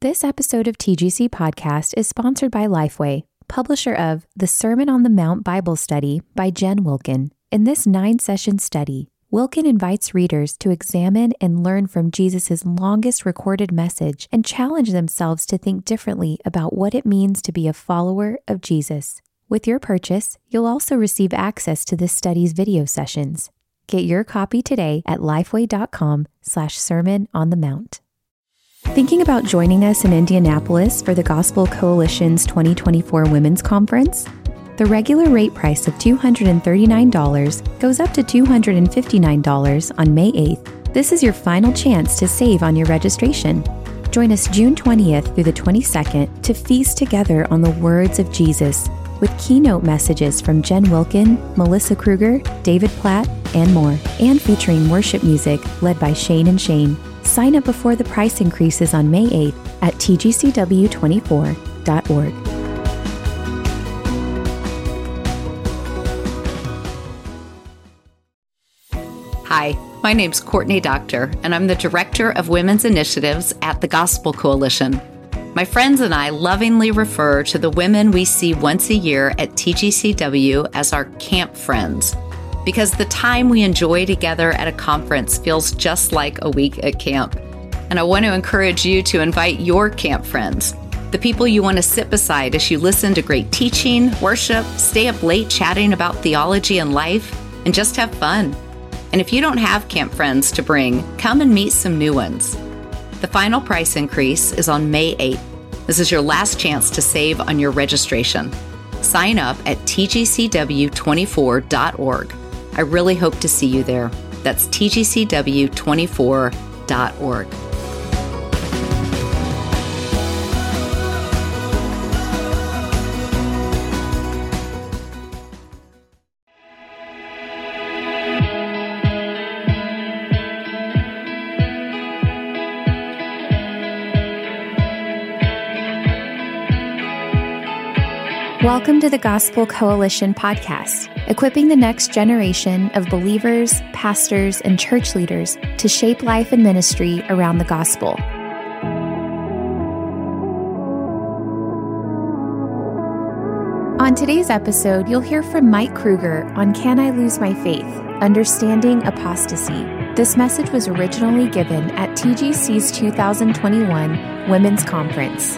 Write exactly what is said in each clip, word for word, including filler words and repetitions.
This episode of T G C Podcast is sponsored by Lifeway, publisher of The Sermon on the Mount Bible Study by Jen Wilkin. In this nine-session study, Wilkin invites readers to examine and learn from Jesus' longest recorded message and challenge themselves to think differently about what it means to be a follower of Jesus. With your purchase, you'll also receive access to this study's video sessions. Get your copy today at lifeway.com slash sermon on the mount. Thinking about joining us in Indianapolis for the Gospel Coalition's twenty twenty-four Women's Conference? The regular rate price of two hundred thirty-nine dollars goes up to two hundred fifty-nine dollars on May eighth. This is your final chance to save on your registration. Join us June twentieth through the twenty-second to feast together on the words of Jesus with keynote messages from Jen Wilkin, Melissa Kruger, David Platt, and more, and featuring worship music led by Shane and Shane. Sign up before the price increases on May eighth at t g c w twenty-four dot org. Hi, my name's Courtney Doctor, and I'm the Director of Women's Initiatives at the Gospel Coalition. My friends and I lovingly refer to the women we see once a year at T G C W as our camp friends, because the time we enjoy together at a conference feels just like a week at camp. And I want to encourage you to invite your camp friends, the people you want to sit beside as you listen to great teaching, worship, stay up late chatting about theology and life, and just have fun. And if you don't have camp friends to bring, come and meet some new ones. The final price increase is on May eighth. This is your last chance to save on your registration. Sign up at t g c w twenty-four dot org. I really hope to see you there. That's t g c w twenty-four dot org. Welcome to the Gospel Coalition podcast, equipping the next generation of believers, pastors, and church leaders to shape life and ministry around the gospel. On today's episode, you'll hear from Mike Kruger on Can I Lose My Faith? Understanding Apostasy. This message was originally given at T G C's two thousand twenty-one Women's Conference.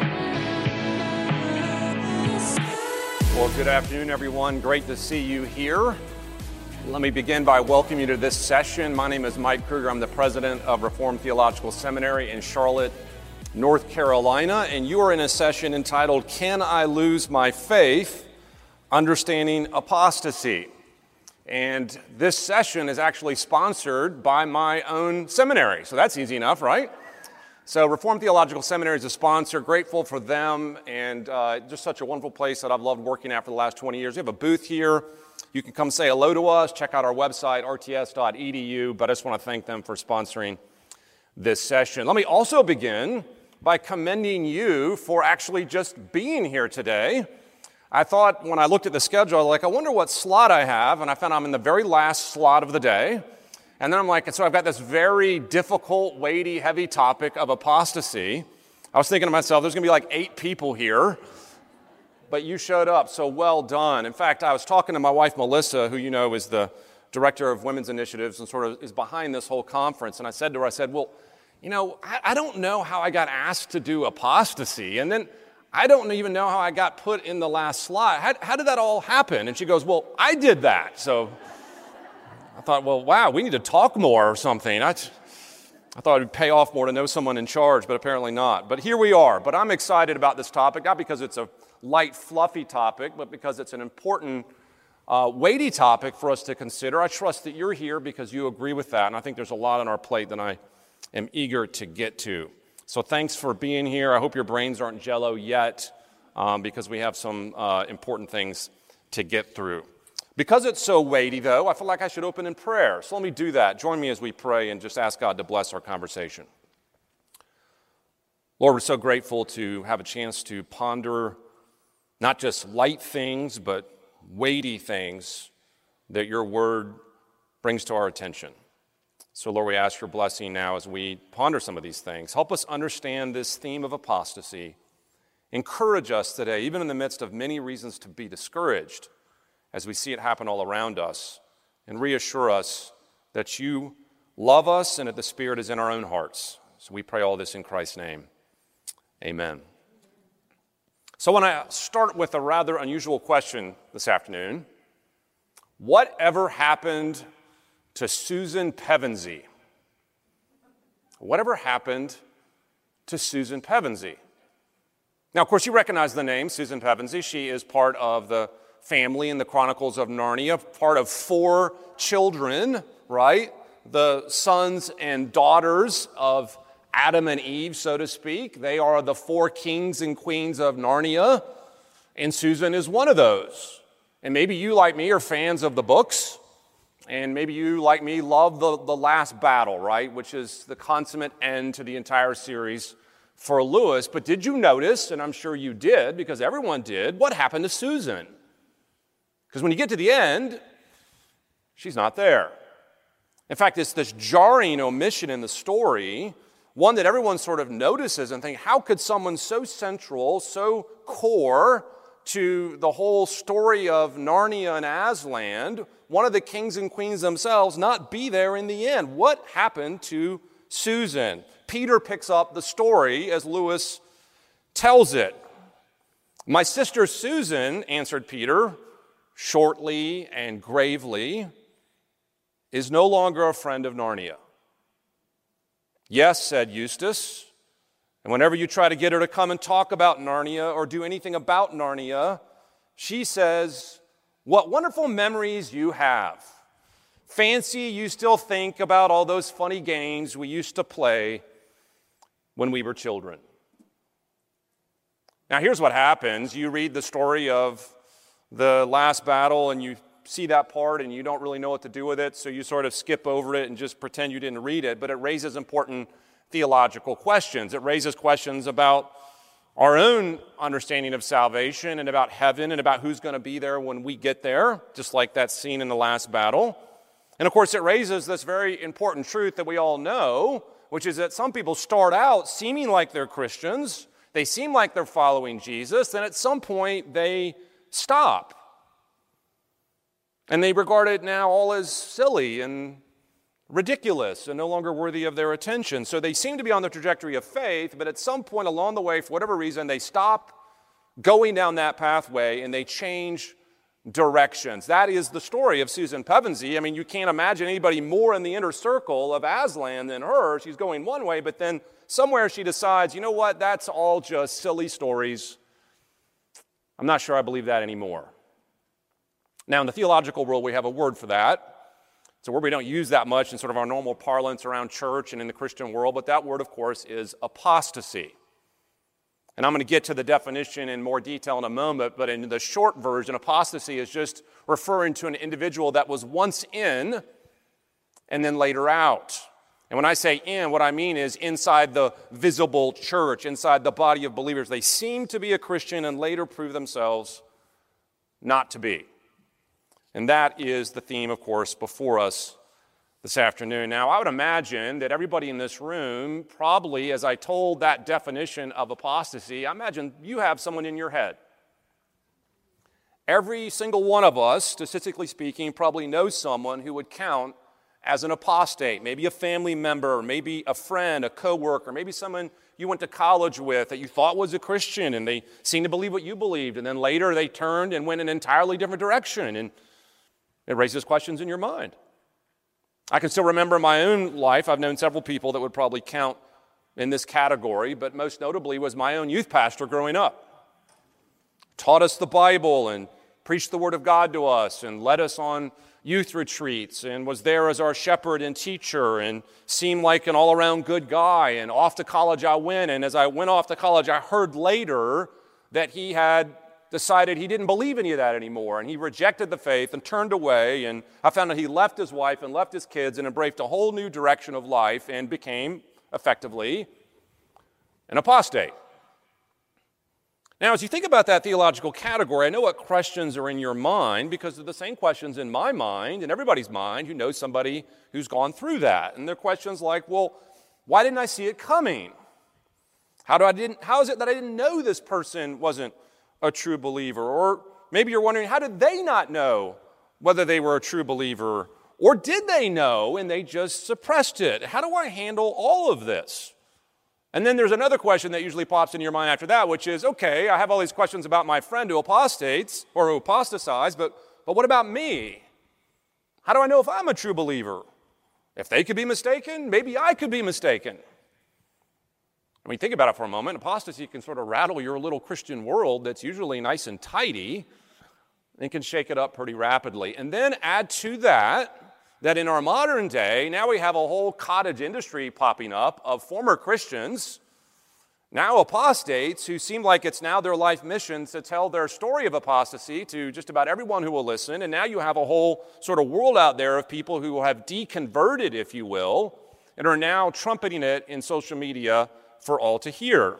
Well, good afternoon, everyone. Great to see you here. Let me begin by welcoming you to this session. My name is Mike Kruger. I'm the president of Reformed Theological Seminary in Charlotte, North Carolina, and you are in a session entitled, Can I Lose My Faith? Understanding Apostasy. And this session is actually sponsored by my own seminary, so that's easy enough, right? So Reformed Theological Seminary is a sponsor, grateful for them, and uh, just such a wonderful place that I've loved working at for the last twenty years. We have a booth here. You can come say hello to us, check out our website, r t s dot e d u, but I just want to thank them for sponsoring this session. Let me also begin by commending you for actually just being here today. I thought when I looked at the schedule, like, I wonder what slot I have, and I found I'm in the very last slot of the day. And then I'm like, and so I've got this very difficult, weighty, heavy topic of apostasy. I was thinking to myself, there's going to be like eight people here, but you showed up, so well done. In fact, I was talking to my wife, Melissa, who you know is the director of Women's Initiatives and sort of is behind this whole conference. And I said to her, I said, well, you know, I, I don't know how I got asked to do apostasy. And then I don't even know how I got put in the last slot. How, how did that all happen? And she goes, well, I did that. So I thought, well, wow, we need to talk more or something. I, I thought it would pay off more to know someone in charge, but apparently not. But here we are. But I'm excited about this topic, not because it's a light, fluffy topic, but because it's an important, uh, weighty topic for us to consider. I trust that you're here because you agree with that, and I think there's a lot on our plate that I am eager to get to. So thanks for being here. I hope your brains aren't jello yet, um, because we have some uh, important things to get through. Because it's so weighty, though, I feel like I should open in prayer. So let me do that. Join me as we pray and just ask God to bless our conversation. Lord, we're so grateful to have a chance to ponder not just light things, but weighty things that your word brings to our attention. So, Lord, we ask your blessing now as we ponder some of these things. Help us understand this theme of apostasy. Encourage us today, even in the midst of many reasons to be discouraged, as we see it happen all around us, and reassure us that you love us and that the Spirit is in our own hearts. So we pray all this in Christ's name. Amen. So I want to start with a rather unusual question this afternoon. Whatever happened to Susan Pevensey? Whatever happened to Susan Pevensey? Now, of course, you recognize the name Susan Pevensey. She is part of the family in the Chronicles of Narnia, part of four children, right? The sons and daughters of Adam and Eve, so to speak. They are the four kings and queens of Narnia, and Susan is one of those. And maybe you, like me, are fans of the books, and maybe you, like me, love the, the last battle, right, which is the consummate end to the entire series for Lewis. But did you notice, and I'm sure you did, because everyone did, what happened to Susan? Because when you get to the end, she's not there. In fact, it's this jarring omission in the story, one that everyone sort of notices and thinks, how could someone so central, so core to the whole story of Narnia and Aslan, one of the kings and queens themselves, not be there in the end? What happened to Susan? Peter picks up the story as Lewis tells it. My sister Susan, answered Peter, shortly and gravely, is no longer a friend of Narnia. Yes, said Eustace, and whenever you try to get her to come and talk about Narnia or do anything about Narnia, she says, what wonderful memories you have. Fancy you still think about all those funny games we used to play when we were children. Now here's what happens. You read the story of the last battle and you see that part and you don't really know what to do with it, so you sort of skip over it and just pretend you didn't read it, but it raises important theological questions. It raises questions about our own understanding of salvation and about heaven and about who's going to be there when we get there, just like that scene in the last battle. And of course, it raises this very important truth that we all know, which is that some people start out seeming like they're Christians, they seem like they're following Jesus, and at some point they stop. And they regard it now all as silly and ridiculous and no longer worthy of their attention. So they seem to be on the trajectory of faith, but at some point along the way, for whatever reason, they stop going down that pathway and they change directions. That is the story of Susan Pevensey. I mean, you can't imagine anybody more in the inner circle of Aslan than her. She's going one way, but then somewhere she decides, you know what, that's all just silly stories. I'm not sure I believe that anymore. Now, in the theological world, we have a word for that. It's a word we don't use that much in sort of our normal parlance around church and in the Christian world, but that word, of course, is apostasy. And I'm going to get to the definition in more detail in a moment, but in the short version, apostasy is just referring to an individual that was once in and then later out. And when I say in, what I mean is inside the visible church, inside the body of believers. They seem to be a Christian and later prove themselves not to be. And that is the theme, of course, before us this afternoon. Now, I would imagine that everybody in this room, probably as I told that definition of apostasy, I imagine you have someone in your head. Every single one of us, statistically speaking, probably knows someone who would count as an apostate, maybe a family member, maybe a friend, a coworker, maybe someone you went to college with that you thought was a Christian and they seemed to believe what you believed, and then later they turned and went in an entirely different direction, and it raises questions in your mind. I can still remember my own life. I've known several people that would probably count in this category, but most notably was my own youth pastor growing up. Taught us the Bible and preached the Word of God to us and led us on youth retreats and was there as our shepherd and teacher and seemed like an all-around good guy. And off to college I went, and as I went off to college, I heard later that he had decided he didn't believe any of that anymore, and he rejected the faith and turned away, and I found that he left his wife and left his kids and embraced a whole new direction of life and became, effectively, an apostate. Now, as you think about that theological category, I know what questions are in your mind because they're the same questions in my mind and everybody's mind who knows somebody who's gone through that. And they're questions like, well, why didn't I see it coming? How do I didn't, how is it that I didn't know this person wasn't a true believer? Or maybe you're wondering, how did they not know whether they were a true believer? Or did they know and they just suppressed it? How do I handle all of this? And then there's another question that usually pops into your mind after that, which is, okay, I have all these questions about my friend who apostates or who apostatized, but, but what about me? How do I know if I'm a true believer? If they could be mistaken, maybe I could be mistaken. I mean, think about it for a moment. Apostasy can sort of rattle your little Christian world that's usually nice and tidy and can shake it up pretty rapidly. And then add to that, that in our modern day, now we have a whole cottage industry popping up of former Christians, now apostates, who seem like it's now their life mission to tell their story of apostasy to just about everyone who will listen. And now you have a whole sort of world out there of people who have deconverted, if you will, and are now trumpeting it in social media for all to hear.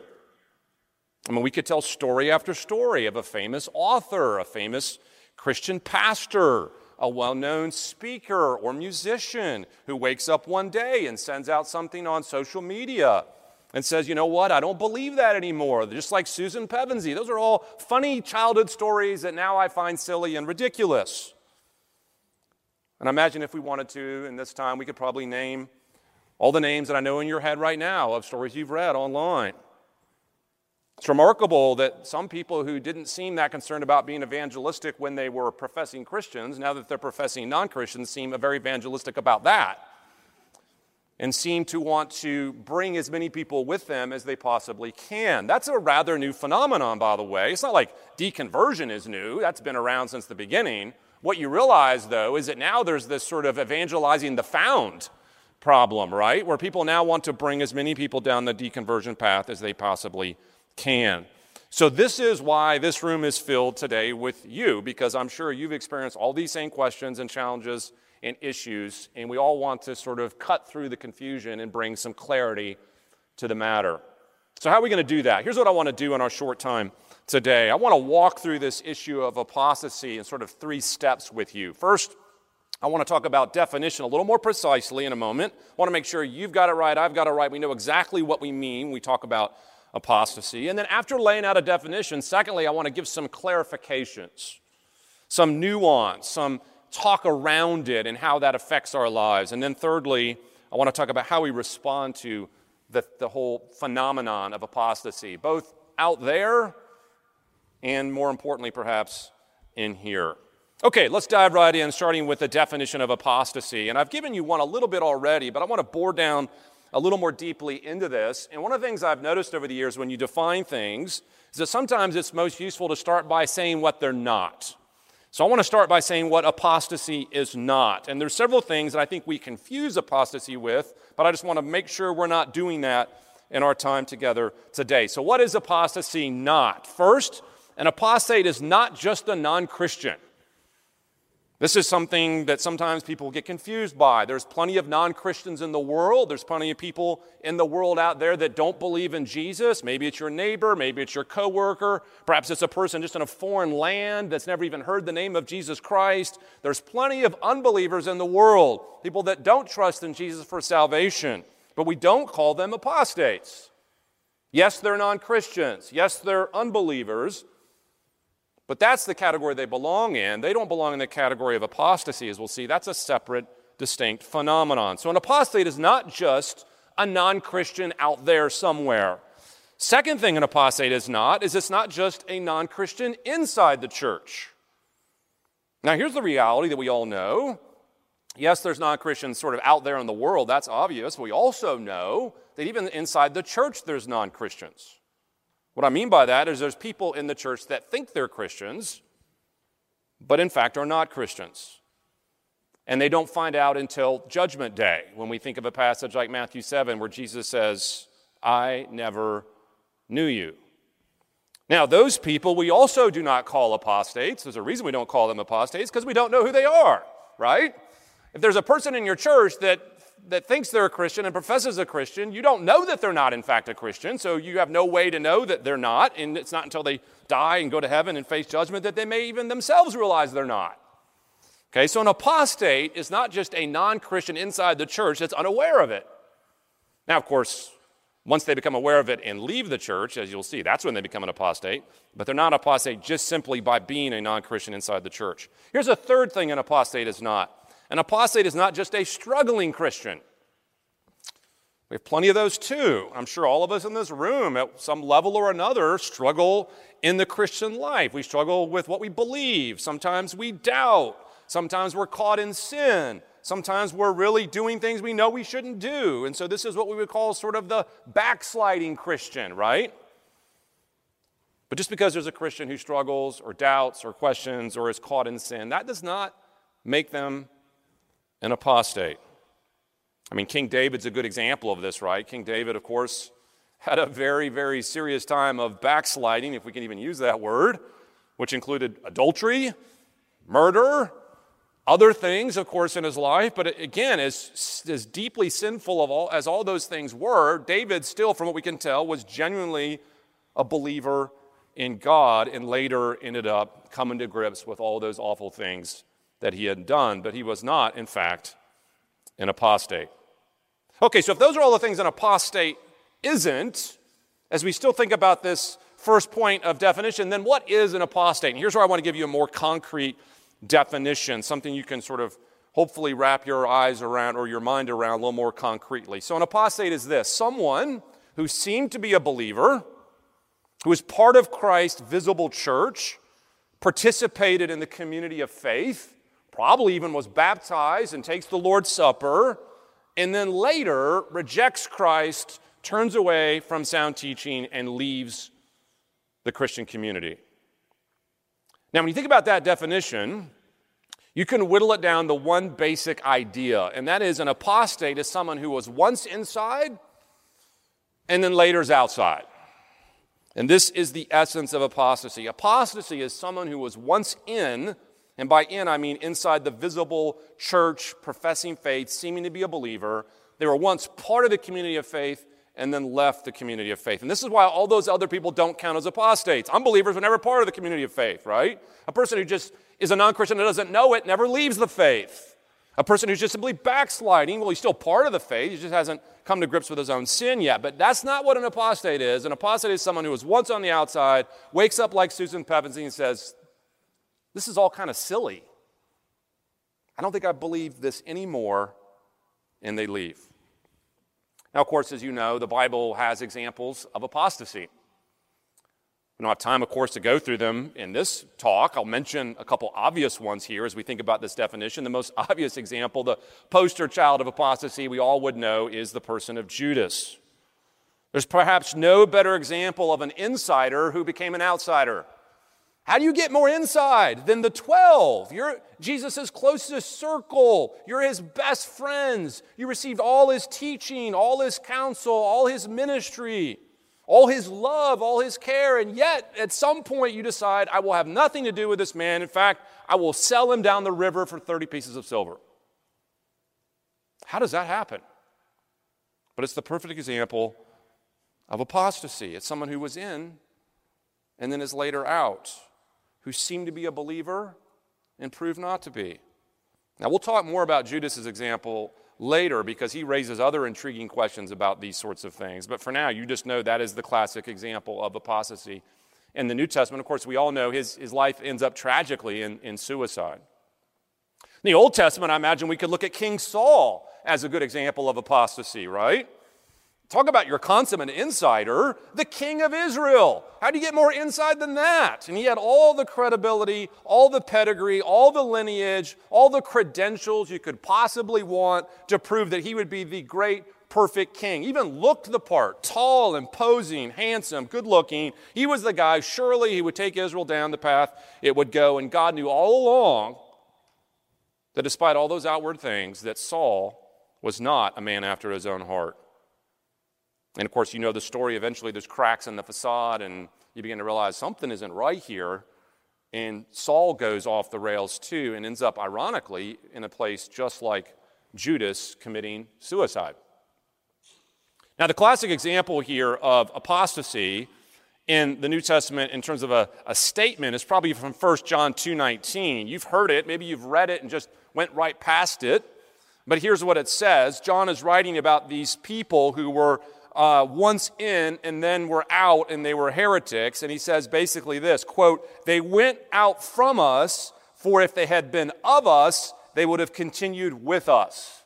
I mean, we could tell story after story of a famous author, a famous Christian pastor, a well-known speaker or musician who wakes up one day and sends out something on social media and says, you know what, I don't believe that anymore. They're just like Susan Pevensey. Those are all funny childhood stories that now I find silly and ridiculous. And I imagine if we wanted to, in this time, we could probably name all the names that I know in your head right now of stories you've read online. It's remarkable that some people who didn't seem that concerned about being evangelistic when they were professing Christians, now that they're professing non-Christians, seem very evangelistic about that and seem to want to bring as many people with them as they possibly can. That's a rather new phenomenon, by the way. It's not like deconversion is new. That's been around since the beginning. What you realize, though, is that now there's this sort of evangelizing the found problem, right, where people now want to bring as many people down the deconversion path as they possibly can. can. So this is why this room is filled today with you, because I'm sure you've experienced all these same questions and challenges and issues, and we all want to sort of cut through the confusion and bring some clarity to the matter. So how are we going to do that? Here's what I want to do in our short time today. I want to walk through this issue of apostasy in sort of three steps with you. First, I want to talk about definition a little more precisely in a moment. I want to make sure you've got it right, I've got it right, we know exactly what we mean when we talk about apostasy. And then after laying out a definition, secondly, I want to give some clarifications, some nuance, some talk around it and how that affects our lives. And then thirdly, I want to talk about how we respond to the, the whole phenomenon of apostasy, both out there and more importantly, perhaps, in here. Okay, let's dive right in, starting with the definition of apostasy. And I've given you one a little bit already, but I want to bore down a little more deeply into this. And one of the things I've noticed over the years when you define things is that sometimes it's most useful to start by saying what they're not. So I want to start by saying what apostasy is not. And there's several things that I think we confuse apostasy with, but I just want to make sure we're not doing that in our time together today. So what is apostasy not? First, an apostate is not just a non-Christian. This is something that sometimes people get confused by. There's plenty of non-Christians in the world. There's plenty of people in the world out there that don't believe in Jesus. Maybe it's your neighbor. Maybe it's your coworker. Perhaps it's a person just in a foreign land that's never even heard the name of Jesus Christ. There's plenty of unbelievers in the world, people that don't trust in Jesus for salvation. But we don't call them apostates. Yes, they're non-Christians. Yes, they're unbelievers. But that's the category they belong in. They don't belong in the category of apostasy, as we'll see. That's a separate, distinct phenomenon. So an apostate is not just a non-Christian out there somewhere. Second thing an apostate is not, is it's not just a non-Christian inside the church. Now here's the reality that we all know. Yes, there's non-Christians sort of out there in the world. That's obvious. We also know that even inside the church there's non-Christians. What I mean by that is there's people in the church that think they're Christians, but in fact are not Christians. And they don't find out until Judgment Day, when we think of a passage like Matthew seven, where Jesus says, I never knew you. Now, those people we also do not call apostates. There's a reason we don't call them apostates, because we don't know who they are, right? If there's a person in your church that that thinks they're a Christian and professes a Christian, you don't know that they're not in fact a Christian, so you have no way to know that they're not, and it's not until they die and go to heaven and face judgment that they may even themselves realize they're not. Okay, so an apostate is not just a non-Christian inside the church that's unaware of it. Now, of course, once they become aware of it and leave the church, as you'll see, that's when they become an apostate, but they're not apostate just simply by being a non-Christian inside the church. Here's a third thing an apostate is not. An apostate is not just a struggling Christian. We have plenty of those too. I'm sure all of us in this room at some level or another struggle in the Christian life. We struggle with what we believe. Sometimes we doubt. Sometimes we're caught in sin. Sometimes we're really doing things we know we shouldn't do. And so this is what we would call sort of the backsliding Christian, right? But just because there's a Christian who struggles or doubts or questions or is caught in sin, that does not make them an apostate. I mean, King David's a good example of this, right? King David, of course, had a very, very serious time of backsliding, if we can even use that word, which included adultery, murder, other things, of course, in his life. But again, as, as deeply sinful of all, as all those things were, David still, from what we can tell, was genuinely a believer in God and later ended up coming to grips with all those awful things that he had done. But he was not, in fact, an apostate. Okay, so if those are all the things an apostate isn't, as we still think about this first point of definition, then what is an apostate? And here's where I want to give you a more concrete definition, something you can sort of hopefully wrap your eyes around or your mind around a little more concretely. So an apostate is this: someone who seemed to be a believer, who is part of Christ's visible church, participated in the community of faith, probably even was baptized and takes the Lord's Supper, and then later rejects Christ, turns away from sound teaching, and leaves the Christian community. Now, when you think about that definition, you can whittle it down to one basic idea, and that is an apostate is someone who was once inside and then later is outside. And this is the essence of apostasy. Apostasy is someone who was once in, and by in I mean inside the visible church, professing faith, seeming to be a believer. They were once part of the community of faith and then left the community of faith. And this is why all those other people don't count as apostates. Unbelievers were never part of the community of faith, right? A person who just is a non-Christian and doesn't know it never leaves the faith. A person who's just simply backsliding, well, he's still part of the faith. He just hasn't come to grips with his own sin yet. But that's not what an apostate is. An apostate is someone who was once on the outside, wakes up like Susan Pevensey and says, this is all kind of silly. I don't think I believe this anymore, and they leave. Now, of course, as you know, the Bible has examples of apostasy. We don't have time, of course, to go through them in this talk. I'll mention a couple obvious ones here as we think about this definition. The most obvious example, the poster child of apostasy we all would know, is the person of Judas. There's perhaps no better example of an insider who became an outsider. How do you get more inside than the twelve? You're Jesus' closest circle. You're his best friends. You received all his teaching, all his counsel, all his ministry, all his love, all his care, and yet at some point you decide, I will have nothing to do with this man. In fact, I will sell him down the river for thirty pieces of silver. How does that happen? But it's the perfect example of apostasy. It's someone who was in and then is later out, who seemed to be a believer and proved not to be. Now, we'll talk more about Judas' example later because he raises other intriguing questions about these sorts of things. But for now, you just know that is the classic example of apostasy. In the New Testament, of course, we all know his, his life ends up tragically in, in suicide. In the Old Testament, I imagine we could look at King Saul as a good example of apostasy, right? Talk about your consummate insider, the king of Israel. How do you get more inside than that? And he had all the credibility, all the pedigree, all the lineage, all the credentials you could possibly want to prove that he would be the great, perfect king. Even looked the part, tall, imposing, handsome, good-looking. He was the guy, surely he would take Israel down the path it would go. And God knew all along that despite all those outward things, that Saul was not a man after his own heart. And of course, you know the story. Eventually, there's cracks in the facade, and you begin to realize something isn't right here. And Saul goes off the rails too and ends up, ironically, in a place just like Judas committing suicide. Now, the classic example here of apostasy in the New Testament in terms of a, a statement is probably from First John two nineteen. You've heard it, maybe you've read it and just went right past it. But here's what it says. John is writing about these people who were uh, once in and then were out, and they were heretics. And he says basically this, quote, "They went out from us, for if they had been of us, they would have continued with us."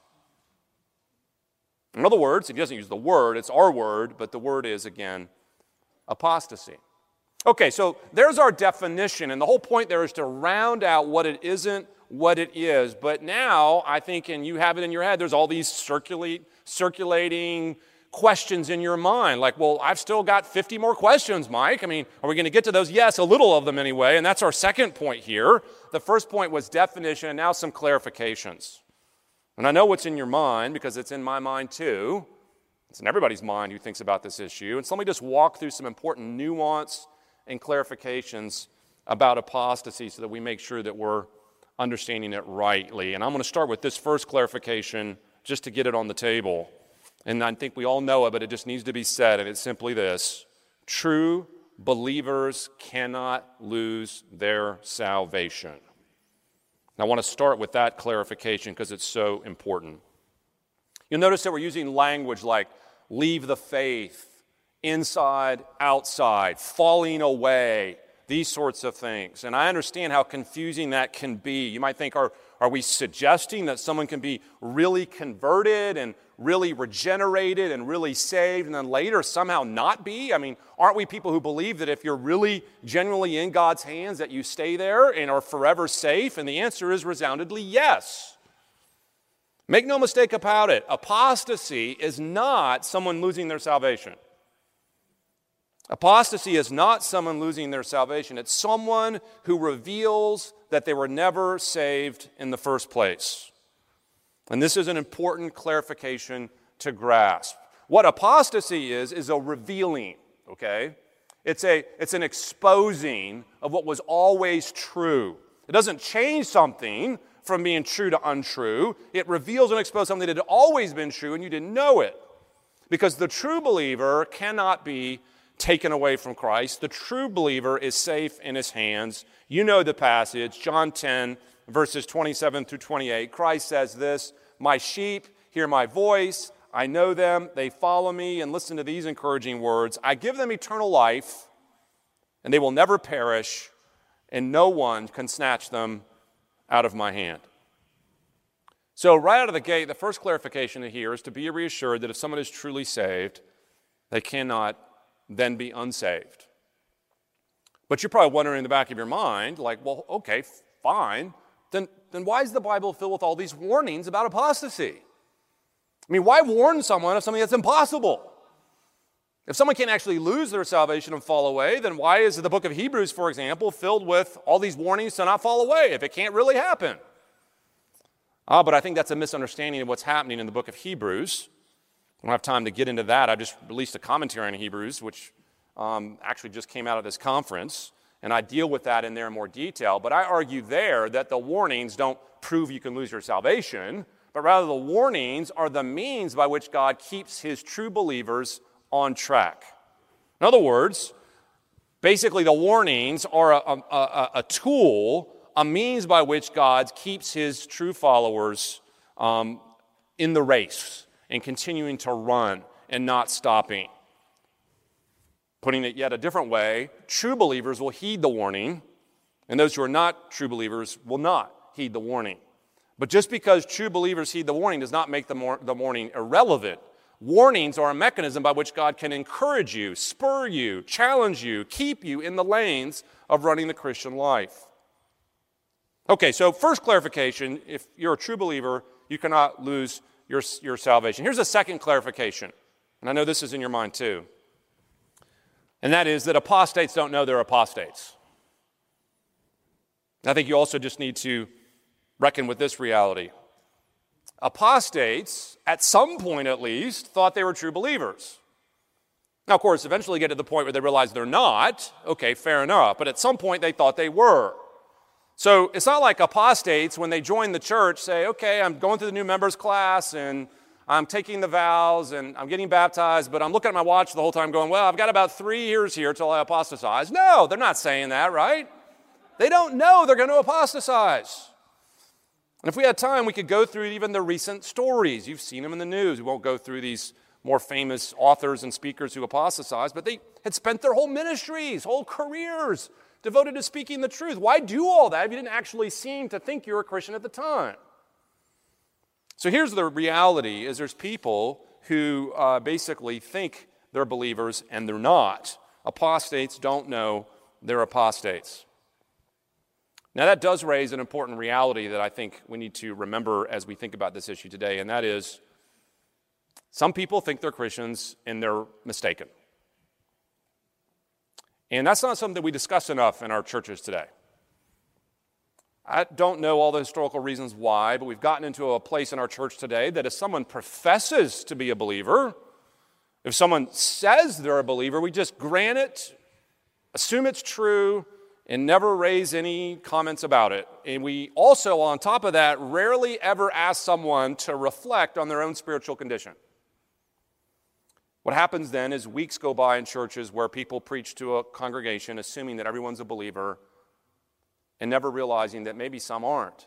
In other words, he doesn't use the word, it's our word, but the word is, again, apostasy. Okay, so there's our definition, and the whole point there is to round out what it isn't, what it is. But now, I think, and you have it in your head, there's all these circulate, circulating questions in your mind. Like, well, I've still got fifty more questions, Mike. I mean, are we going to get to those? Yes, a little of them anyway, and that's our second point here. The first point was definition, and now some clarifications. And I know what's in your mind because it's in my mind too. It's in everybody's mind who thinks about this issue. And so let me just walk through some important nuance and clarifications about apostasy so that we make sure that we're understanding it rightly. And I'm going to start with this first clarification just to get it on the table. And I think we all know it, but it just needs to be said, and it's simply this. True believers cannot lose their salvation. I want to start with that clarification because it's so important. You'll notice that we're using language like leave the faith, inside, outside, falling away, these sorts of things. And I understand how confusing that can be. You might think, are, are we suggesting that someone can be really converted and really regenerated and really saved and then later somehow not be? I mean, aren't we people who believe that if you're really genuinely in God's hands that you stay there and are forever safe? And the answer is resoundingly yes. Make no mistake about it. Apostasy is not someone losing their salvation. Apostasy is not someone losing their salvation. It's someone who reveals that they were never saved in the first place. And this is an important clarification to grasp. What apostasy is, is a revealing, okay? It's a, it's an exposing of what was always true. It doesn't change something from being true to untrue. It reveals and exposes something that had always been true and you didn't know it. Because the true believer cannot be taken away from Christ. The true believer is safe in his hands. You know the passage, John ten, verses twenty-seven through twenty-eight. Christ says this, "My sheep hear my voice. I know them. They follow me." And listen to these encouraging words. "I give them eternal life, and they will never perish, and no one can snatch them out of my hand." So right out of the gate, the first clarification here is to be reassured that if someone is truly saved, they cannot then be unsaved. But you're probably wondering in the back of your mind, like, well, okay, fine. Then, then why is the Bible filled with all these warnings about apostasy? I mean, why warn someone of something that's impossible? If someone can't actually lose their salvation and fall away, then why is the book of Hebrews, for example, filled with all these warnings to not fall away if it can't really happen? Ah, but I think that's a misunderstanding of what's happening in the book of Hebrews. I don't have time to get into that. I just released a commentary on Hebrews, which um, actually just came out of this conference, and I deal with that in there in more detail. But I argue there that the warnings don't prove you can lose your salvation, but rather the warnings are the means by which God keeps his true believers on track. In other words, basically the warnings are a, a, a, a tool, a means by which God keeps his true followers um, in the race and continuing to run and not stopping. Putting it yet a different way, true believers will heed the warning, and those who are not true believers will not heed the warning. But just because true believers heed the warning does not make the, mor- the warning irrelevant. Warnings are a mechanism by which God can encourage you, spur you, challenge you, keep you in the lanes of running the Christian life. Okay, so first clarification, if you're a true believer, you cannot lose your, your salvation. Here's a second clarification, and I know this is in your mind too, and that is that apostates don't know they're apostates. I think you also just need to reckon with this reality. Apostates, at some point at least, thought they were true believers. Now, of course, eventually get to the point where they realize they're not. Okay, fair enough. But at some point they thought they were. So it's not like apostates, when they join the church, say, okay, I'm going through the new members class, and I'm taking the vows, and I'm getting baptized, but I'm looking at my watch the whole time going, well, I've got about three years here till I apostatize. No, they're not saying that, right? They don't know they're going to apostatize. And if we had time, we could go through even the recent stories. You've seen them in the news. We won't go through these more famous authors and speakers who apostatized, but they had spent their whole ministries, whole careers devoted to speaking the truth. Why do all that if you didn't actually seem to think you were a Christian at the time? So here's the reality, is there's people who uh, basically think they're believers and they're not. Apostates don't know they're apostates. Now that does raise an important reality that I think we need to remember as we think about this issue today, and that is some people think they're Christians and they're mistaken. And that's not something that we discuss enough in our churches today. I don't know all the historical reasons why, but we've gotten into a place in our church today that if someone professes to be a believer, if someone says they're a believer, we just grant it, assume it's true, and never raise any comments about it. And we also, on top of that, rarely ever ask someone to reflect on their own spiritual condition. What happens then is weeks go by in churches where people preach to a congregation assuming that everyone's a believer and never realizing that maybe some aren't.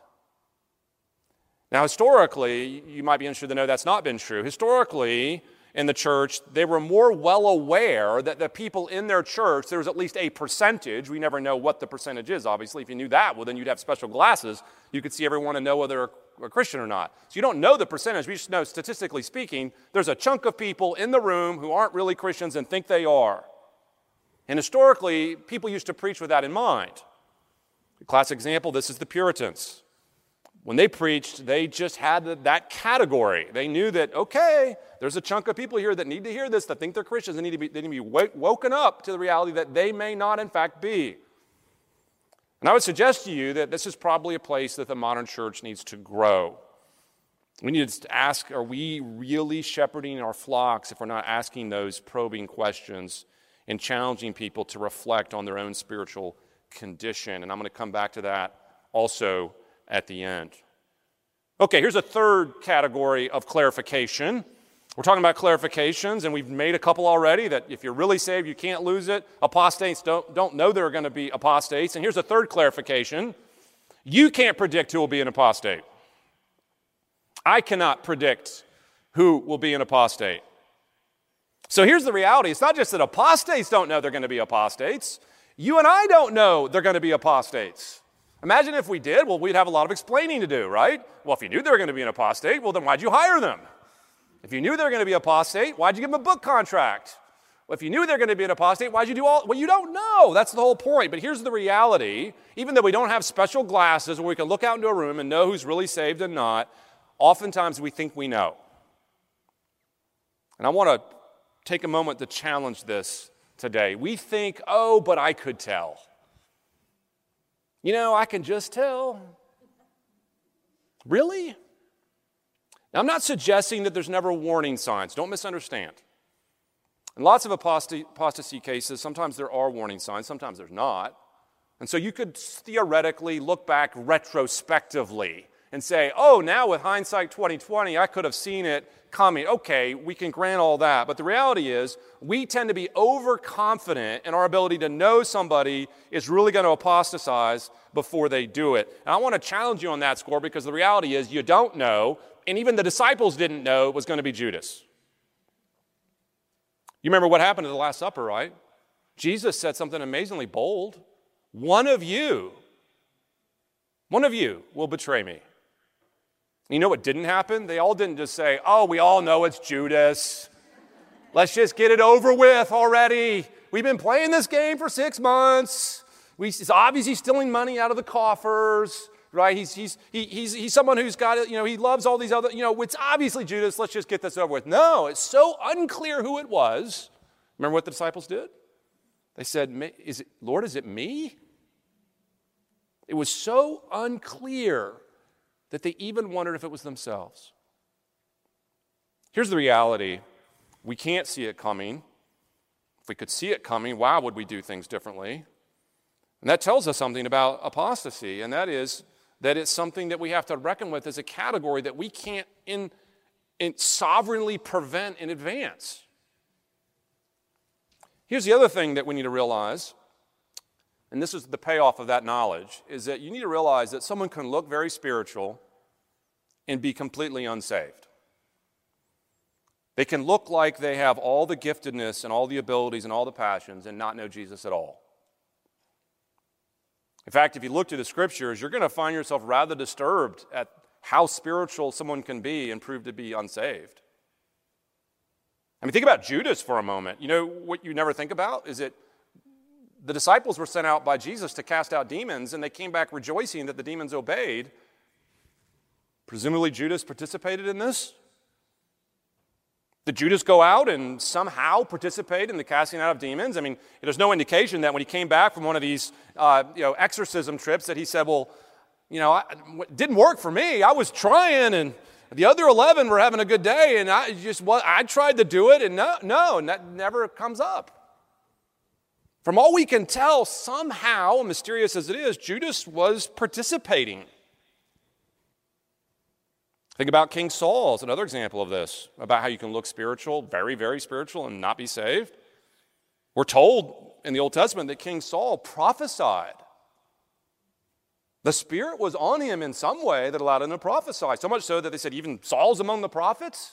Now, historically, you might be interested to know that's not been true. Historically, in the church, they were more well aware that the people in their church, there was at least a percentage. We never know what the percentage is, obviously. If you knew that, well, then you'd have special glasses. You could see everyone and know whether they're a Christian or not. So you don't know the percentage. We just know, statistically speaking, there's a chunk of people in the room who aren't really Christians and think they are. And historically, people used to preach with that in mind. A classic example, this is the Puritans. When they preached, they just had that category. They knew that, okay, there's a chunk of people here that need to hear this, that think they're Christians. They need to be, they need to be woken up to the reality that they may not, in fact, be. And I would suggest to you that this is probably a place that the modern church needs to grow. We need to ask, are we really shepherding our flocks if we're not asking those probing questions and challenging people to reflect on their own spiritual condition? And I'm going to come back to that also at the end. Okay, here's a third category of clarification. We're talking about clarifications, and we've made a couple already, that if you're really saved, you can't lose it. Apostates don't, don't know they're going to be apostates. And here's a third clarification. You can't predict who will be an apostate. I cannot predict who will be an apostate. So here's the reality. It's not just that apostates don't know they're going to be apostates. You and I don't know they're going to be apostates. Imagine if we did. Well, we'd have a lot of explaining to do, right? Well, if you knew they were going to be an apostate, well, then why'd you hire them? If you knew they were going to be apostate, why'd you give them a book contract? Well, if you knew they were going to be an apostate, why'd you do all? Well, you don't know. That's the whole point. But here's the reality. Even though we don't have special glasses where we can look out into a room and know who's really saved and not, oftentimes we think we know. And I want to take a moment to challenge this today. We think, oh, but I could tell. You know, I can just tell. Really? Now, I'm not suggesting that there's never warning signs. Don't misunderstand. In lots of apostasy, apostasy cases, sometimes there are warning signs, sometimes there's not. And so you could theoretically look back retrospectively and say, oh, now with hindsight twenty twenty, I could have seen it coming. Okay, we can grant all that. But the reality is, we tend to be overconfident in our ability to know somebody is really going to apostatize before they do it. And I want to challenge you on that score, because the reality is you don't know, and even the disciples didn't know it was going to be Judas. You remember what happened at the Last Supper, right? Jesus said something amazingly bold. One of you, one of you will betray me. You know what didn't happen? They all didn't just say, oh, we all know it's Judas. Let's just get it over with already. We've been playing this game for six months. We, it's obviously stealing money out of the coffers, right? He's, he's, he, he's, he's someone who's got it, you know, he loves all these other, you know, it's obviously Judas. Let's just get this over with. No, it's so unclear who it was. Remember what the disciples did? They said, is it, Lord, is it me? It was so unclear that they even wondered if it was themselves. Here's the reality. We can't see it coming. If we could see it coming, wow, would we do things differently? And that tells us something about apostasy, and that is that it's something that we have to reckon with as a category that we can't in, in sovereignly prevent in advance. Here's the other thing that we need to realize, and this is the payoff of that knowledge, is that you need to realize that someone can look very spiritual and be completely unsaved. They can look like they have all the giftedness and all the abilities and all the passions and not know Jesus at all. In fact, if you look to the scriptures, you're going to find yourself rather disturbed at how spiritual someone can be and prove to be unsaved. I mean, think about Judas for a moment. You know what you never think about is that the disciples were sent out by Jesus to cast out demons, and they came back rejoicing that the demons obeyed. Presumably Judas participated in this. Did Judas go out and somehow participate in the casting out of demons? I mean, there's no indication that when he came back from one of these uh, you know, exorcism trips that he said, well, you know, it didn't work for me. I was trying, and the other eleven were having a good day, and I just well, I tried to do it, and no, no, and that never comes up. From all we can tell, somehow, mysterious as it is, Judas was participating. Think about King Saul as another example of this, about how you can look spiritual, very, very spiritual, and not be saved. We're told in the Old Testament that King Saul prophesied. The Spirit was on him in some way that allowed him to prophesy, so much so that they said even Saul's among the prophets,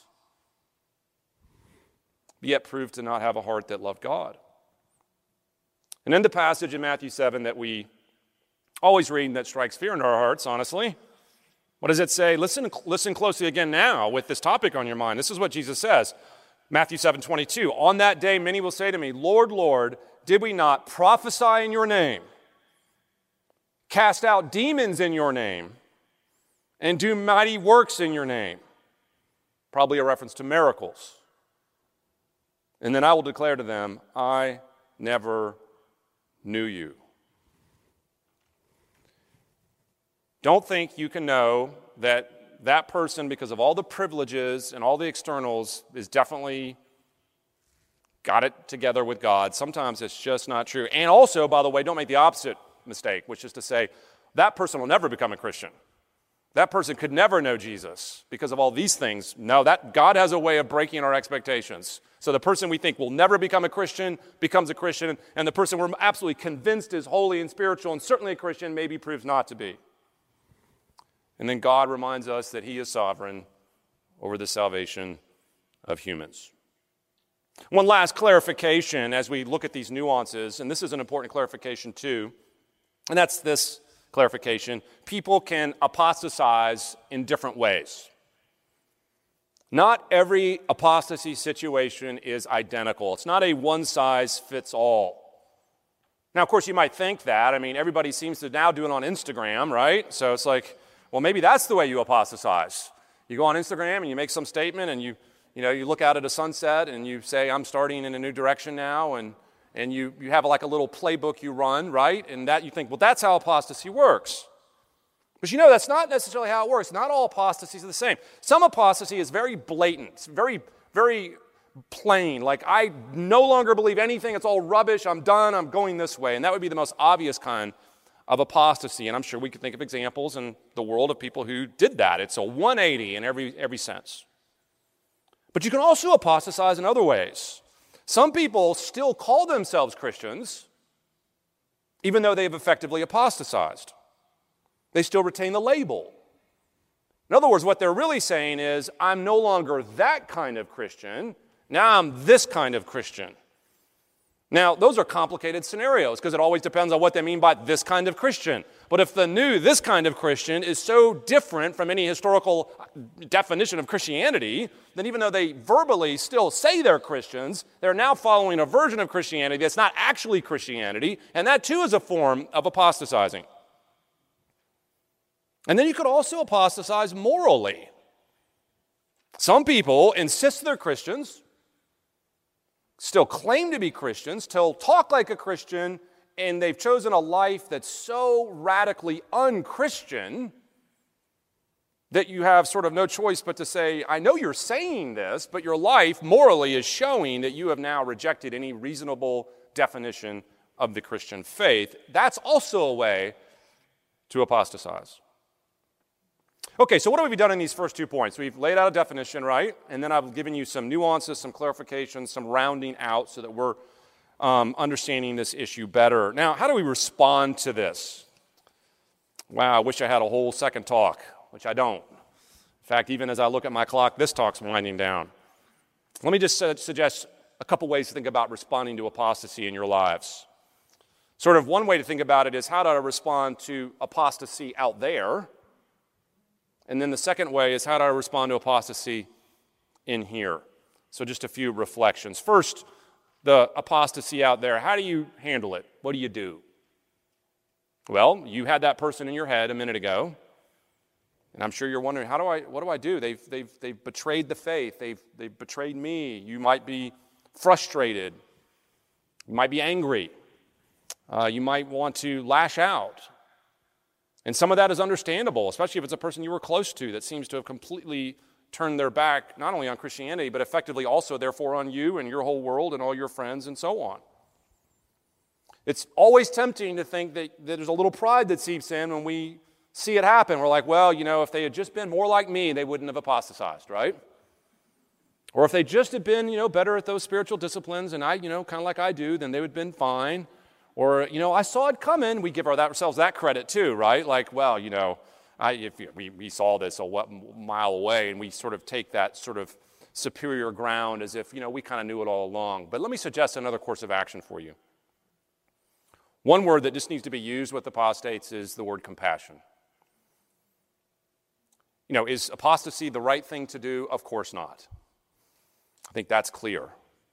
yet proved to not have a heart that loved God. And then the passage in Matthew seven that we always read and that strikes fear into our hearts, honestly. What does it say? Listen, listen closely again now with this topic on your mind. This is what Jesus says. Matthew seven twenty-two. On that day, many will say to me, Lord, Lord, did we not prophesy in your name, cast out demons in your name, and do mighty works in your name? Probably a reference to miracles. And then I will declare to them, I never knew you. Don't think you can know that that person, because of all the privileges and all the externals, is definitely got it together with God. Sometimes it's just not true. And also, by the way, don't make the opposite mistake, which is to say that person will never become a Christian. That person could never know Jesus because of all these things. No, that God has a way of breaking our expectations. So the person we think will never become a Christian becomes a Christian, and the person we're absolutely convinced is holy and spiritual and certainly a Christian maybe proves not to be. And then God reminds us that he is sovereign over the salvation of humans. One last clarification as we look at these nuances, and this is an important clarification too, and that's this clarification. People can apostatize in different ways. Not every apostasy situation is identical. It's not a one-size-fits-all. Now, of course, you might think that. I mean, everybody seems to now do it on Instagram, right? So it's like, well, maybe that's the way you apostatize. You go on Instagram and you make some statement and you, you know, you look out at a sunset and you say, I'm starting in a new direction now, and, and you, you have like a little playbook you run, right? And that you think, well, that's how apostasy works. But you know, that's not necessarily how it works. Not all apostasies are the same. Some apostasy is very blatant. It's very, very plain. Like, I no longer believe anything. It's all rubbish. I'm done. I'm going this way. And that would be the most obvious kind of apostasy, and I'm sure we could think of examples in the world of people who did that. It's a one eighty in every, every sense. But you can also apostatize in other ways. Some people still call themselves Christians, even though they have effectively apostatized. They still retain the label. In other words, what they're really saying is, I'm no longer that kind of Christian, now I'm this kind of Christian. Now, those are complicated scenarios because it always depends on what they mean by this kind of Christian. But if the new this kind of Christian is so different from any historical definition of Christianity, then even though they verbally still say they're Christians, they're now following a version of Christianity that's not actually Christianity, and that too is a form of apostatizing. And then you could also apostatize morally. Some people insist they're Christians, still claim to be Christians, still talk like a Christian, and they've chosen a life that's so radically un-Christian that you have sort of no choice but to say, I know you're saying this, but your life morally is showing that you have now rejected any reasonable definition of the Christian faith, that's also a way to apostatize. Okay, so what have we done in these first two points? We've laid out a definition, right? And then I've given you some nuances, some clarifications, some rounding out so that we're um, understanding this issue better. Now, how do we respond to this? Wow, I wish I had a whole second talk, which I don't. In fact, even as I look at my clock, this talk's winding down. Let me just uh, suggest a couple ways to think about responding to apostasy in your lives. Sort of one way to think about it is how do I respond to apostasy out there? And then the second way is how do I respond to apostasy in here? So just a few reflections. First, the apostasy out there. How do you handle it? What do you do? Well, you had that person in your head a minute ago, and I'm sure you're wondering, how do I, what do I do? They've, they've, they've betrayed the faith. They've, they've betrayed me. You might be frustrated. You might be angry. Uh, you might want to lash out. And some of that is understandable, especially if it's a person you were close to that seems to have completely turned their back not only on Christianity, but effectively also, therefore, on you and your whole world and all your friends and so on. It's always tempting to think that, that there's a little pride that seeps in when we see it happen. We're like, well, you know, if they had just been more like me, they wouldn't have apostatized, right? Or if they just had been, you know, better at those spiritual disciplines and I, you know, kind of like I do, then they would have been fine. Or, you know, I saw it coming. We give ourselves that credit too, right? Like, well, you know, I, if we, we saw this a what, mile away, and we sort of take that sort of superior ground as if, you know, we kind of knew it all along. But let me suggest another course of action for you. One word that just needs to be used with apostates is the word compassion. You know, is apostasy the right thing to do? Of course not. I think that's clear.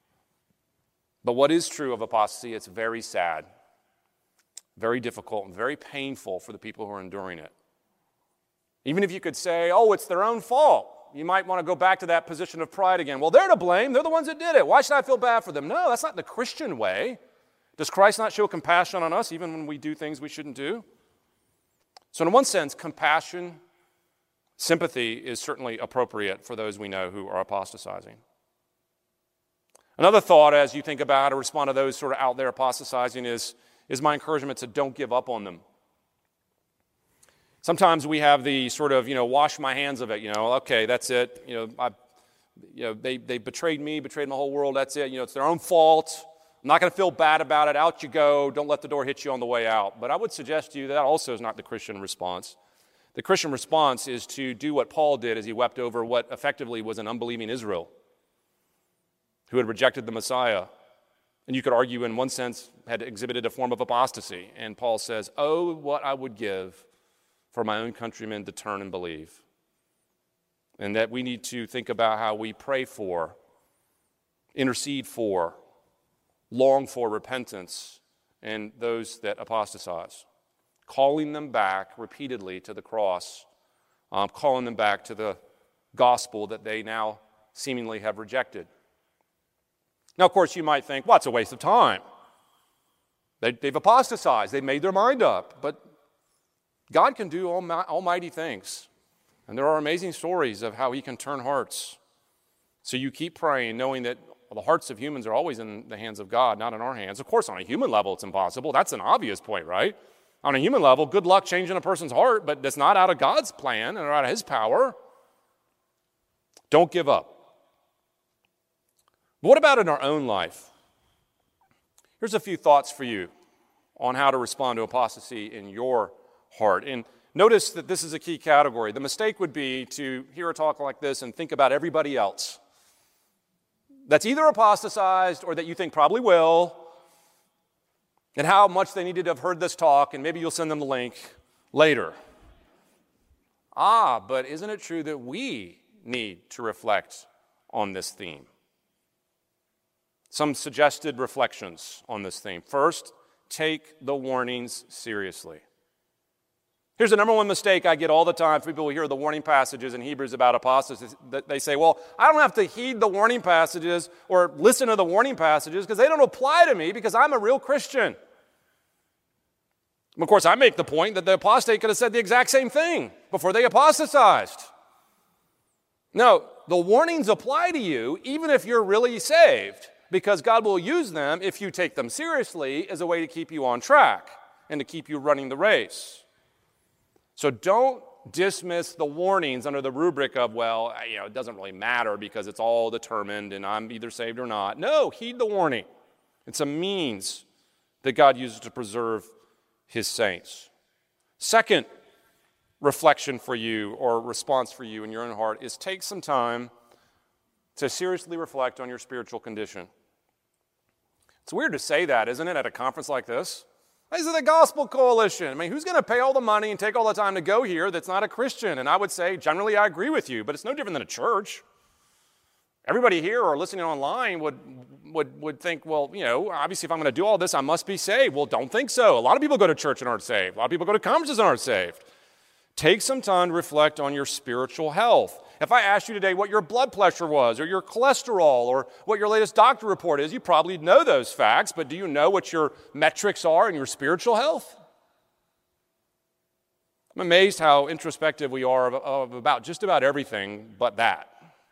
But what is true of apostasy, it's very sad, very difficult, and very painful for the people who are enduring it. Even if you could say, oh, it's their own fault, you might want to go back to that position of pride again. Well, they're to blame. They're the ones that did it. Why should I feel bad for them? No, that's not the Christian way. Does Christ not show compassion on us even when we do things we shouldn't do? So in one sense, compassion, sympathy is certainly appropriate for those we know who are apostatizing. Another thought as you think about how to respond to those sort of out there apostatizing is, is my encouragement to don't give up on them. Sometimes we have the sort of, you know, wash my hands of it, you know, okay, that's it. You know, I, you know they, they betrayed me, betrayed my whole world, that's it. You know, it's their own fault. I'm not going to feel bad about it. Out you go. Don't let the door hit you on the way out. But I would suggest to you that also is not the Christian response. The Christian response is to do what Paul did as he wept over what effectively was an unbelieving Israel who had rejected the Messiah, and you could argue in one sense had exhibited a form of apostasy. And Paul says, oh, what I would give for my own countrymen to turn and believe. And that we need to think about how we pray for, intercede for, long for repentance in those that apostatize, calling them back repeatedly to the cross, um, calling them back to the gospel that they now seemingly have rejected. Now, of course, you might think, well, it's a waste of time. They, they've apostatized. They've made their mind up. But God can do almighty things. And there are amazing stories of how he can turn hearts. So you keep praying, knowing that well, the hearts of humans are always in the hands of God, not in our hands. Of course, on a human level, it's impossible. That's an obvious point, right? On a human level, good luck changing a person's heart, but that's not out of God's plan and out of his power. Don't give up. But what about in our own life? Here's a few thoughts for you on how to respond to apostasy in your heart. And notice that this is a key category. The mistake would be to hear a talk like this and think about everybody else that's either apostatized or that you think probably will, and how much they needed to have heard this talk, and maybe you'll send them the link later. Ah, but isn't it true that we need to reflect on this theme? Some suggested reflections on this theme. First, take the warnings seriously. Here's the number one mistake I get all the time from people who hear the warning passages in Hebrews about apostasy. They say, well, I don't have to heed the warning passages or listen to the warning passages because they don't apply to me because I'm a real Christian. Of course, I make the point that the apostate could have said the exact same thing before they apostatized. No, the warnings apply to you even if you're really saved. because God will use them, if you take them seriously, as a way to keep you on track and to keep you running the race. So don't dismiss the warnings under the rubric of, well, you know, it doesn't really matter because it's all determined and I'm either saved or not. No, heed the warning. It's a means that God uses to preserve his saints. Second reflection for you or response for you in your own heart is take some time to seriously reflect on your spiritual condition. It's weird to say that, isn't it, at a conference like this? This is the Gospel Coalition. I mean, who's going to pay all the money and take all the time to go here that's not a Christian? And I would say, generally, I agree with you, but it's no different than a church. Everybody here or listening online would, would, would think, well, you know, obviously if I'm going to do all this, I must be saved. Well, don't think so. A lot of people go to church and aren't saved. A lot of people go to conferences and aren't saved. Take some time to reflect on your spiritual health. If I asked you today what your blood pressure was or your cholesterol or what your latest doctor report is, you probably know those facts, but do you know what your metrics are in your spiritual health? I'm amazed how introspective we are of, of about just about everything but that.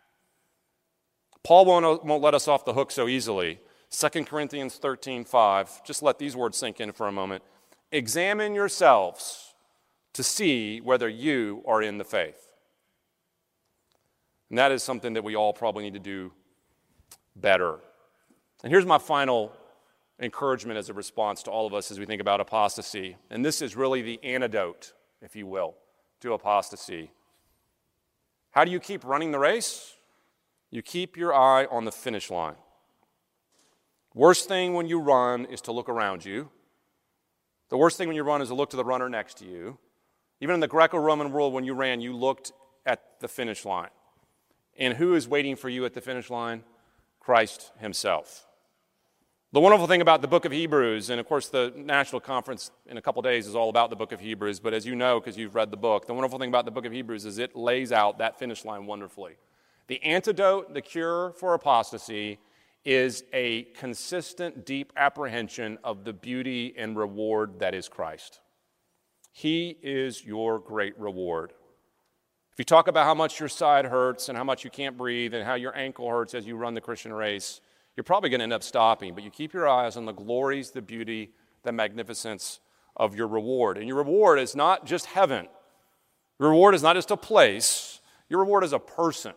Paul won't, won't let us off the hook so easily. Second Corinthians thirteen five, just let these words sink in for a moment. Examine yourselves to see whether you are in the faith. And that is something that we all probably need to do better. And here's my final encouragement as a response to all of us as we think about apostasy. And this is really the antidote, if you will, to apostasy. How do you keep running the race? You keep your eye on the finish line. Worst thing when you run is to look around you. The worst thing when you run is to look to the runner next to you. Even in the Greco-Roman world, when you ran, you looked at the finish line. And who is waiting for you at the finish line? Christ himself. The wonderful thing about the book of Hebrews, and of course the National Conference in a couple days is all about the book of Hebrews, but as you know because you've read the book, the wonderful thing about the book of Hebrews is it lays out that finish line wonderfully. The antidote, the cure for apostasy, is a consistent, deep apprehension of the beauty and reward that is Christ. He is your great reward. If you talk about how much your side hurts and how much you can't breathe and how your ankle hurts as you run the Christian race, you're probably going to end up stopping, but you keep your eyes on the glories, the beauty, the magnificence of your reward. And your reward is not just heaven. Your reward is not just a place. Your reward is a person.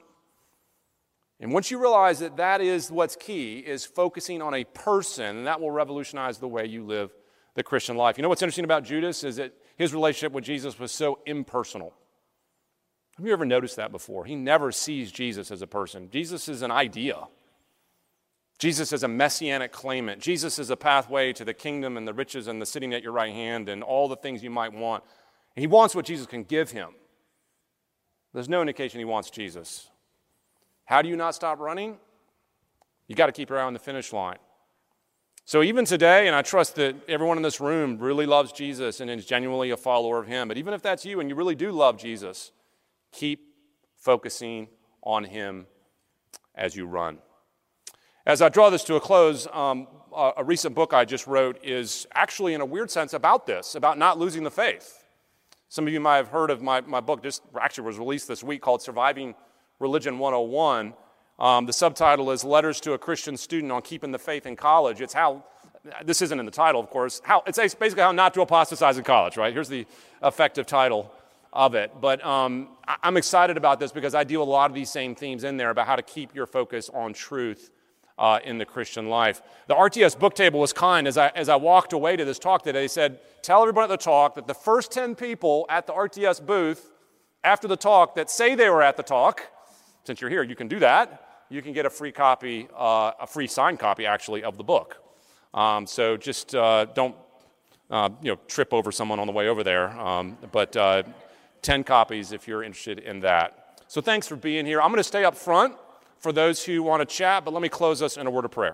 And once you realize that that is what's key, is focusing on a person, and that will revolutionize the way you live the Christian life. You know what's interesting about Judas is that his relationship with Jesus was so impersonal. Have you ever noticed that before? He never sees Jesus as a person. Jesus is an idea. Jesus is a messianic claimant. Jesus is a pathway to the kingdom and the riches and the sitting at your right hand and all the things you might want. He wants what Jesus can give him. There's no indication he wants Jesus. How do you not stop running? You got to keep your eye on the finish line. So even today, and I trust that everyone in this room really loves Jesus and is genuinely a follower of him, but even if that's you and you really do love Jesus, keep focusing on him as you run. As I draw this to a close, um, a, a recent book I just wrote is actually in a weird sense about this, about not losing the faith. Some of you might have heard of my, my book, just actually was released this week, called Surviving Religion one oh one. Um, the subtitle is Letters to a Christian Student on Keeping the Faith in College. It's how, this isn't in the title, of course, how it's basically how not to apostatize in college, right? Here's the effective title of it. But um, I'm excited about this because I deal with a lot of these same themes in there about how to keep your focus on truth uh, in the Christian life. The R T S book table was kind. As I, as I walked away to this talk today, they said, tell everybody at the talk that the first ten people at the R T S booth after the talk that say they were at the talk, since you're here, you can do that. You can get a free copy, uh, a free signed copy, actually, of the book. Um, so just uh, don't, uh, you know, trip over someone on the way over there. Um, but uh, ten copies if you're interested in that. So thanks for being here. I'm going to stay up front for those who want to chat, but let me close us in a word of prayer.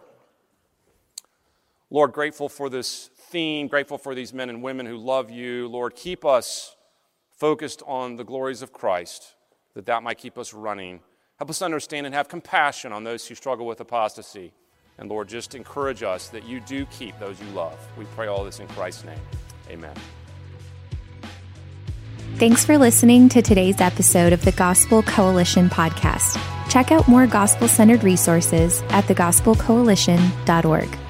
Lord, grateful for this theme, grateful for these men and women who love you. Lord, keep us focused on the glories of Christ, that that might keep us running. Help us understand and have compassion on those who struggle with apostasy. And Lord, just encourage us that you do keep those you love. We pray all this in Christ's name. Amen. Thanks for listening to today's episode of the Gospel Coalition podcast. Check out more gospel-centered resources at the gospel coalition dot org.